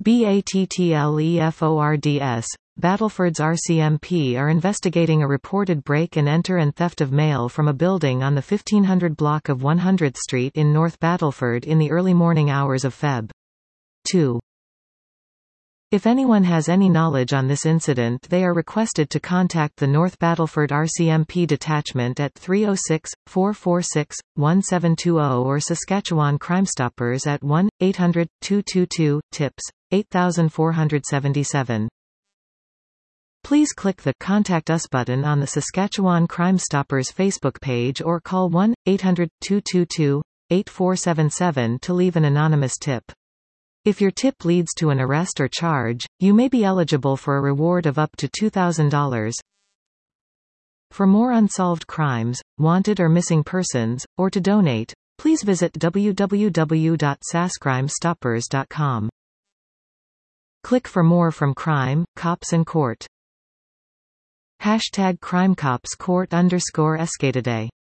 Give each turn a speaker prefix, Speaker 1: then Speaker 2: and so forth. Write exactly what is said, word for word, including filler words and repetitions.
Speaker 1: BATTLEFORDS, Battleford's R C M P are investigating a reported break-and-enter and theft of mail from a building on the fifteen hundred block of one hundredth Street in North Battleford in the early morning hours of February second. If anyone has any knowledge on this incident, they are requested to contact the North Battleford R C M P detachment at three oh six, four four six, one seven two zero or Saskatchewan Crimestoppers at one eight hundred, two two two, TIPS, eight four seven seven. Please click the Contact Us button on the Saskatchewan Crimestoppers Facebook page or call one eight hundred, two two two, eight four seven seven to leave an anonymous tip. If your tip leads to an arrest or charge, you may be eligible for a reward of up to two thousand dollars. For more unsolved crimes, wanted or missing persons, or to donate, please visit w w w dot sascrimestoppers dot com. Click for more from Crime, Cops and Court. Hashtag CrimeCopsCourt underscore Escataday